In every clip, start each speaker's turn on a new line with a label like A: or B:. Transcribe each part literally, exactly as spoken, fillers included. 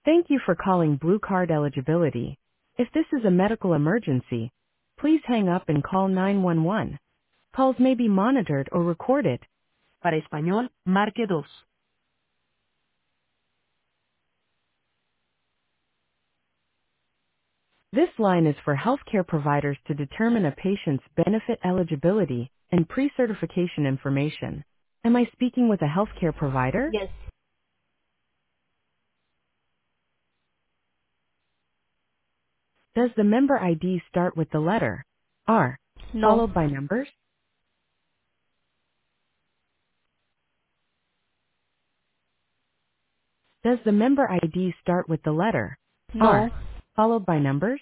A: Thank you for calling Blue Card Eligibility. If this is a medical emergency, please hang up and call nine one one. Calls may be monitored or recorded. Para español, marque dos. This line is for healthcare providers to determine a patient's benefit eligibility and pre-certification information. Am I speaking with a healthcare provider?
B: Yes.
A: Does the member I D start with the letter R,
B: No.
A: followed by numbers? Does the member I D start with the letter
B: No.
A: R, followed by numbers?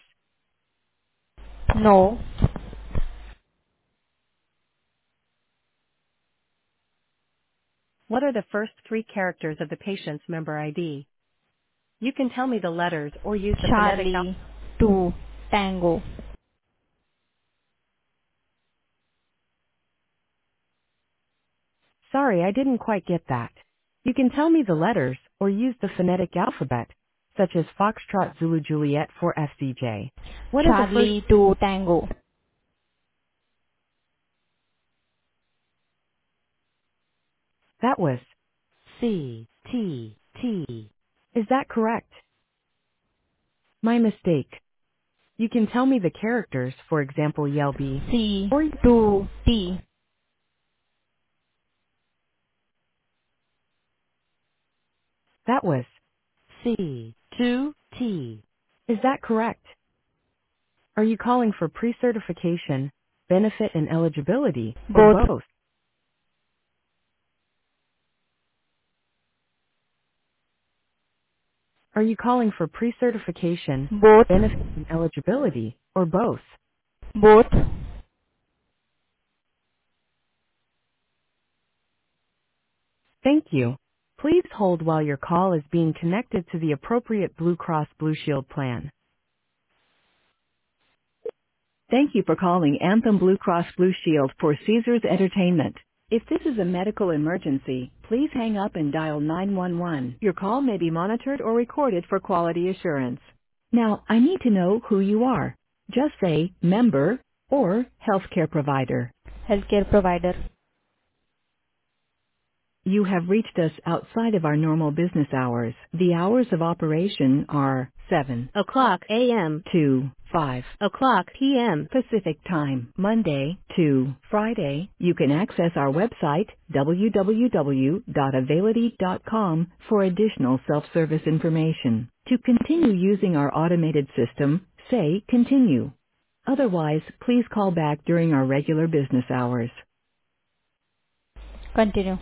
B: No.
A: What are the first three characters of the patient's member I D? You can tell me the letters or use the phonetic alphabet.
B: Charlie. Two. Tango.
A: Sorry, I didn't quite get that. You can tell me the letters or use the phonetic alphabet, such as Foxtrot Zulu Juliet for F C J. What are the first?
B: Charlie. Two. Tango.
A: That was C, T, T. Is that correct? My mistake. You can tell me the characters, for example, Yelby,
B: C.
A: or
B: Two. T.
A: that was C, two, T. Is that correct? Are you calling for pre-certification, benefit and eligibility, or
B: Both.
A: both? Are you calling for pre-certification,
B: Both.
A: benefit and eligibility, or both?
B: Both.
A: Thank you. Please hold while your call is being connected to the appropriate Blue Cross Blue Shield plan. Thank you for calling Anthem Blue Cross Blue Shield for Caesars Entertainment. If this is a medical emergency, please hang up and dial nine one one. Your call may be monitored or recorded for quality assurance. Now, I need to know who you are. Just say member or healthcare provider.
B: Healthcare provider.
A: You have reached us outside of our normal business hours. The hours of operation are seven o'clock a m to five o'clock p m Pacific Time, Monday to Friday. You can access our website, w w w dot avality dot com, for additional self-service information. To continue using our automated system, say continue. Otherwise, please call back during our regular business hours.
B: Continue.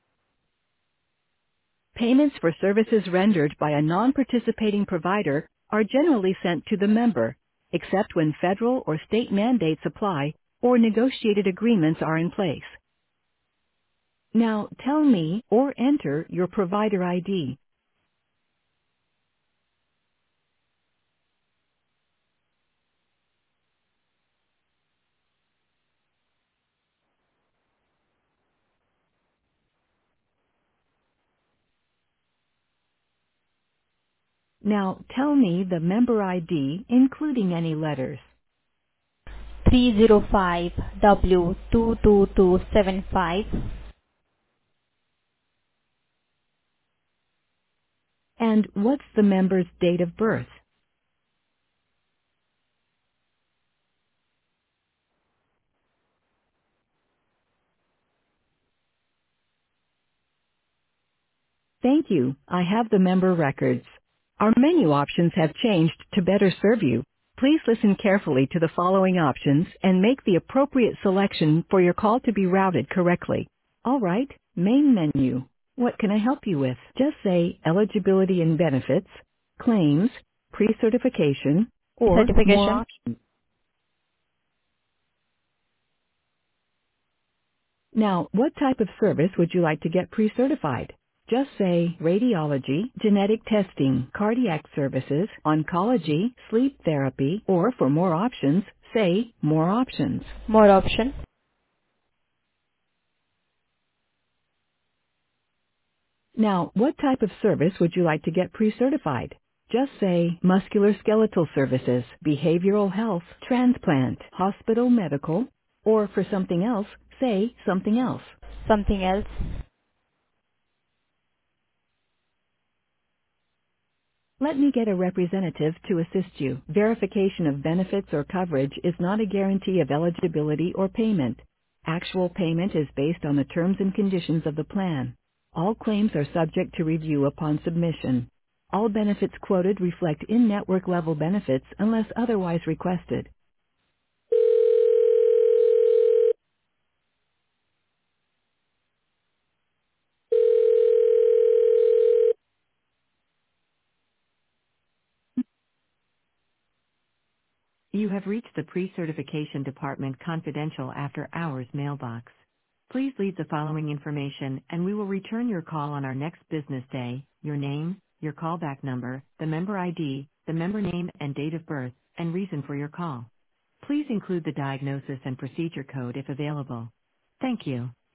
A: Payments for services rendered by a non-participating provider are generally sent to the member, except when federal or state mandates apply or negotiated agreements are in place. Now tell me or enter your provider I D. Now tell me the member I D, including any letters.
B: Three zero five W two two two seven five.
A: And what's the member's date of birth? Thank you. I have the member records. Our menu options have changed to better serve you. Please listen carefully to the following options and make the appropriate selection for your call to be routed correctly. All right, main menu. What can I help you with? Just say eligibility and benefits, claims, pre-certification, or more
B: Certification.
A: options. Now, what type of service would you like to get pre-certified? Just say radiology, genetic testing, cardiac services, oncology, sleep therapy, or for more options, say more options.
B: More option.
A: Now, what type of service would you like to get pre-certified? Just say musculoskeletal services, behavioral health, transplant, hospital medical, or for something else, say something else.
B: Something else.
A: Let me get a representative to assist you. Verification of benefits or coverage is not a guarantee of eligibility or payment. Actual payment is based on the terms and conditions of the plan. All claims are subject to review upon submission. All benefits quoted reflect in-network level benefits unless otherwise requested. You have reached the pre-certification department confidential after hours mailbox. Please leave the following information and we will return your call on our next business day: your name, your callback number, the member I D, the member name and date of birth, and reason for your call. Please include the diagnosis and procedure code if available. Thank you.